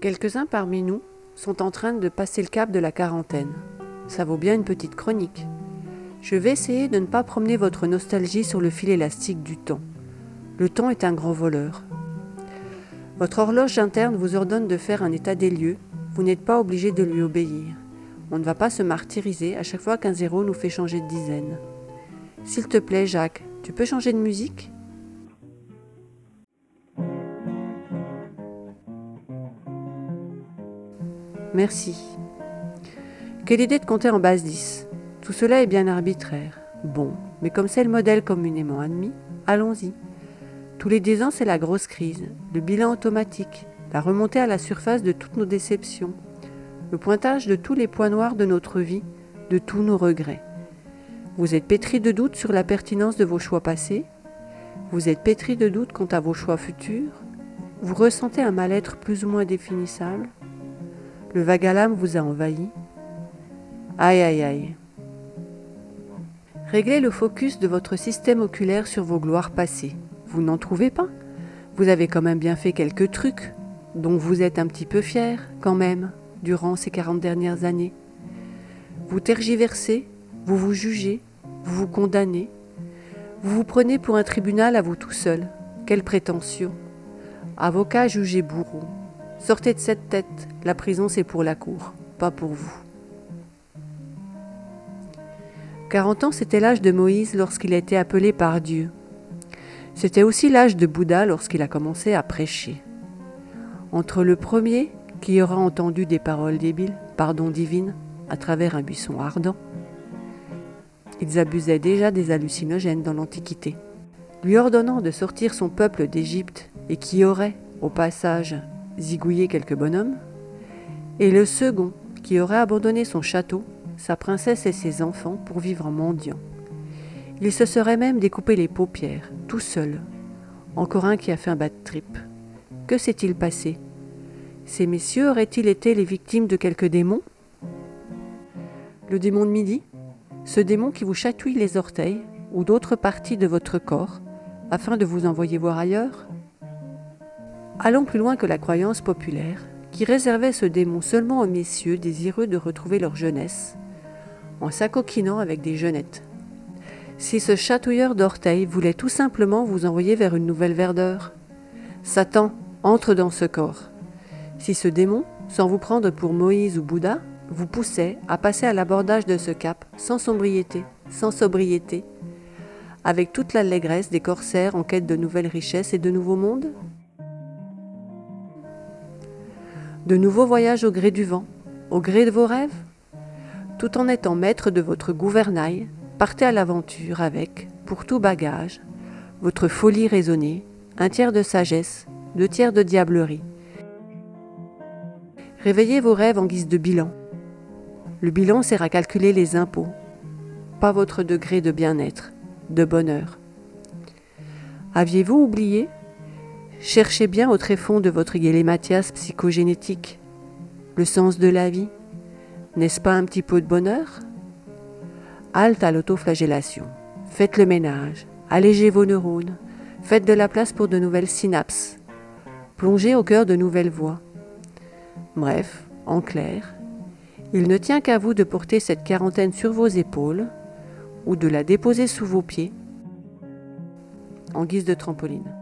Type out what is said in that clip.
Quelques-uns parmi nous sont en train de passer le cap de la quarantaine. Ça vaut bien une petite chronique. Je vais essayer de ne pas promener votre nostalgie sur le fil élastique du temps. Le temps est un grand voleur. Votre horloge interne vous ordonne de faire un état des lieux. Vous n'êtes pas obligé de lui obéir. On ne va pas se martyriser à chaque fois qu'un zéro nous fait changer de dizaine. S'il te plaît, Jacques, tu peux changer de musique ? Merci. Quelle idée de compter en base 10 ? Tout cela est bien arbitraire. Bon, mais comme c'est le modèle communément admis, allons-y. Tous les 10 ans, c'est la grosse crise, le bilan automatique, la remontée à la surface de toutes nos déceptions, le pointage de tous les points noirs de notre vie, de tous nos regrets. Vous êtes pétri de doutes sur la pertinence de vos choix passés ? Vous êtes pétri de doutes quant à vos choix futurs ? Vous ressentez un mal-être plus ou moins définissable ? Le vague à l'âme vous a envahi ? Aïe aïe aïe. Réglez le focus de votre système oculaire sur vos gloires passées. Vous n'en trouvez pas ? Vous avez quand même bien fait quelques trucs, dont vous êtes un petit peu fiers, quand même, durant ces 40 dernières années. Vous tergiversez, vous vous jugez, vous vous condamnez. Vous vous prenez pour un tribunal à vous tout seul. Quelle prétention ! Avocat jugé bourreau. Sortez de cette tête, la prison c'est pour la cour, pas pour vous. 40 ans, c'était l'âge de Moïse lorsqu'il a été appelé par Dieu. C'était aussi l'âge de Bouddha lorsqu'il a commencé à prêcher. Entre le premier, qui aura entendu des paroles débiles, divines, à travers un buisson ardent, ils abusaient déjà des hallucinogènes dans l'Antiquité, lui ordonnant de sortir son peuple d'Égypte et qui aurait, au passage, zigouillé quelques bonhommes, et le second, qui aurait abandonné son château, sa princesse et ses enfants pour vivre en mendiant. Il se serait même découpé les paupières, tout seul. Encore un qui a fait un bad trip. Que s'est-il passé ? Ces messieurs auraient-ils été les victimes de quelques démons ? Le démon de midi ? Ce démon qui vous chatouille les orteils ou d'autres parties de votre corps afin de vous envoyer voir ailleurs ? Allons plus loin que la croyance populaire qui réservait ce démon seulement aux messieurs désireux de retrouver leur jeunesse en s'acoquinant avec des jeunettes. Si ce chatouilleur d'orteils voulait tout simplement vous envoyer vers une nouvelle verdeur, Satan entre dans ce corps. Si ce démon, sans vous prendre pour Moïse ou Bouddha, vous poussait à passer à l'abordage de ce cap sans sobriété, avec toute l'allégresse des corsaires en quête de nouvelles richesses et de nouveaux mondes ? De nouveaux voyages au gré du vent, au gré de vos rêves ? Tout en étant maître de votre gouvernail, partez à l'aventure avec, pour tout bagage, votre folie raisonnée, 1 tiers de sagesse, 2 tiers de diablerie. Réveillez vos rêves en guise de bilan. Le bilan sert à calculer les impôts, pas votre degré de bien-être, de bonheur. Aviez-vous oublié ? Cherchez bien au tréfonds de votre galémathias psychogénétique, le sens de la vie. N'est-ce pas un petit peu de bonheur ? Halte à l'autoflagellation. Faites le ménage. Allégez vos neurones. Faites de la place pour de nouvelles synapses. Plongez au cœur de nouvelles voies. Bref, en clair, il ne tient qu'à vous de porter cette quarantaine sur vos épaules ou de la déposer sous vos pieds en guise de trampoline.